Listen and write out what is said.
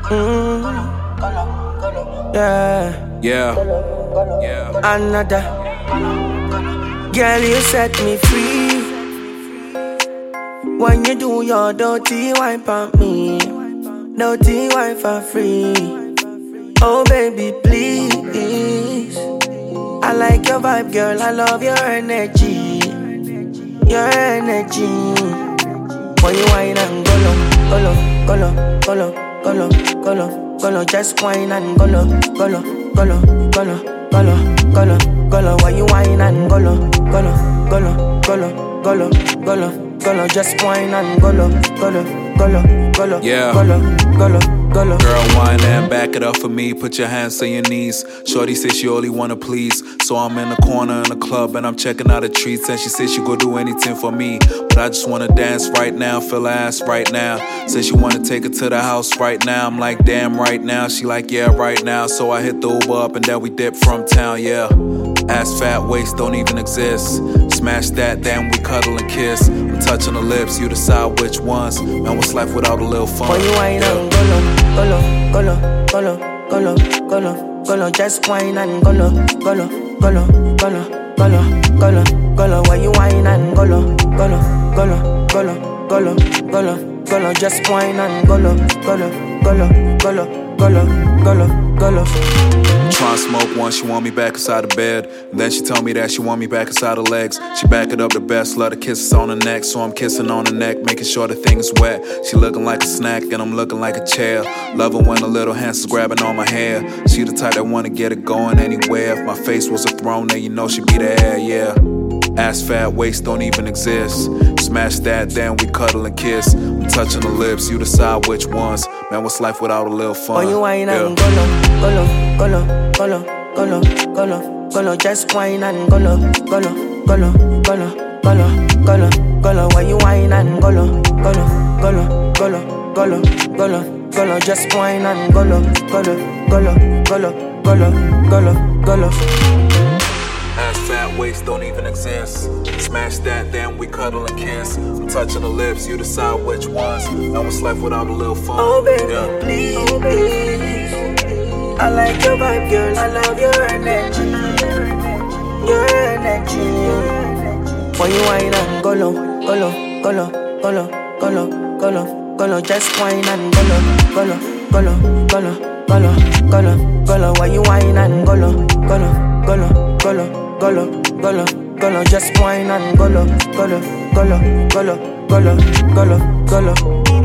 Yeah. Another girl, you set me free. When you do your dirty wipe on me, dirty wipe for free. Oh baby, please. I like your vibe, girl. I love your energy, your energy. When you whine and go low, go low, go low, go low, go low, go low, go low, just whine and go low, go low, go low, go low, go low, go low, go low. When you whine and go low, go low, go low, go low, go low, go low, go low, just whine and go low, go low, go low, go low, Yeah. go low, go low, go low. Girl, whine and back it up for me. Put your hands on your knees. Shorty says she only wanna please. So I'm in the corner in the club and I'm checking out the treats. And she says she go do anything for me. But I just wanna dance right now, feel her ass right now. Says she wanna take her to the house right now. I'm like, damn, right now. She like, yeah, right now. So I hit the Uber up and then we dip from town, yeah. Ass fat, waist don't even exist. Smash that, then we cuddle and kiss. I'm touching the lips, you decide which ones. Man, what's life without a little fun? When you whine and go low, go low, go low, go low, go low, go low, go low, just whine and go low, go low, go low, go low, go low, go low, go low. When you whine and go low, go low, go low, go low, go low, go low, go low, just whine and go low, go low, go low, go low, go low, go low, go low. Tryna smoke one, she want me back inside the bed. And then she tell me that she want me back inside her legs. She back it up the best, let her kisses on the neck. So I'm kissing on the neck, making sure the thing is wet. She looking like a snack and I'm looking like a chair. Love her when the little hands is grabbing on my hair. She the type that wanna get it going anywhere. If my face was a throne, then you know she'd be there, yeah. Ass fat, waist don't even exist. Smash that, then we cuddle and kiss. I'm touching the lips, you decide which ones. Man, what's life without a little fun? When you whine and go low, go low, go low, go low, go low, go low, go low, just whine and go low, go low, go low, go low, go low, go low, go low. When you whine and go low, go low, go low, go low, go low, go low, go low, just whine and go low, go low, go low, go low, go low, go low, go low. Ass fat, waist don't even exist. Smash that, then we cuddle and kiss. I'm touching the lips, you decide which ones. Now what's life without a little fun? Oh baby, yeah. please, please. I like your vibe, girl. I love your energy, your energy. When you whine and go low, go low, go low, go low, go low, go low, go low, just whine and go low, go low, go low, go low, go low, go low, go low. When you whine and go low, go low, go low, go low, go low, go low, go low, just whine and go low, go low, go low, go low, go low, go low, go low.